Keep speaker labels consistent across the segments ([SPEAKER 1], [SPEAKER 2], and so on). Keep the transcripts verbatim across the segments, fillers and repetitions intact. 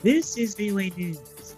[SPEAKER 1] This is V O A News.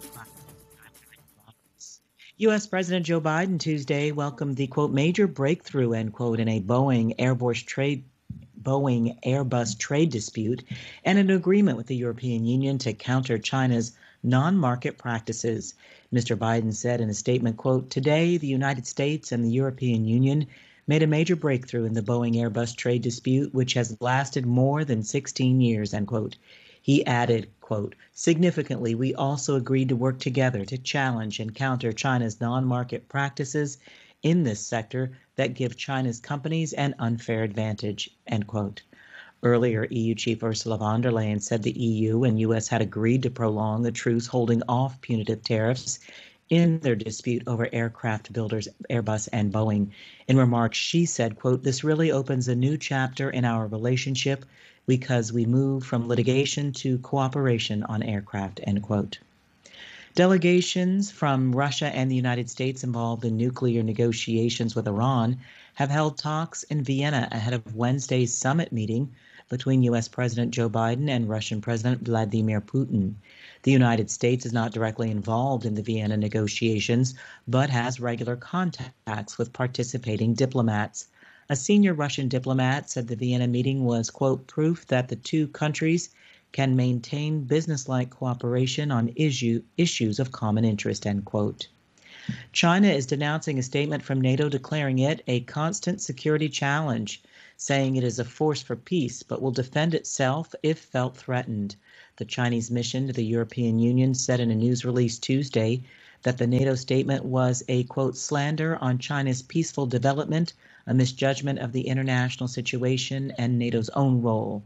[SPEAKER 1] U S. President Joe Biden Tuesday welcomed the quote major breakthrough end quote in a Boeing Airbus trade Boeing Airbus trade dispute and an agreement with the European Union to counter China's non-market practices. Mister Biden said in a statement, quote, "Today, the United States and the European Union made a major breakthrough in the Boeing Airbus trade dispute, which has lasted more than sixteen years," end quote. He added, quote, "Significantly, we also agreed to work together to challenge and counter China's non-market practices in this sector that give China's companies an unfair advantage," end quote. Earlier, E U Chief Ursula von der Leyen said the E U and U S had agreed to prolong the truce holding off punitive tariffs in their dispute over aircraft builders Airbus and Boeing. In remarks, she said, quote, "This really opens a new chapter in our relationship because we move from litigation to cooperation on aircraft," end quote. Delegations from Russia and the United States involved in nuclear negotiations with Iran have held talks in Vienna ahead of Wednesday's summit meeting between U S. President Joe Biden and Russian President Vladimir Putin. The United States is not directly involved in the Vienna negotiations, but has regular contacts with participating diplomats. A senior Russian diplomat said the Vienna meeting was, quote, "proof that the two countries can maintain business-like cooperation on issue, issues of common interest," end quote. China is denouncing a statement from NATO declaring it a constant security challenge, saying it is a force for peace but will defend itself if felt threatened. The Chinese mission to the European Union said in a news release Tuesday that the NATO statement was a, quote, "slander on China's peaceful development, a misjudgment of the international situation and NATO's own role."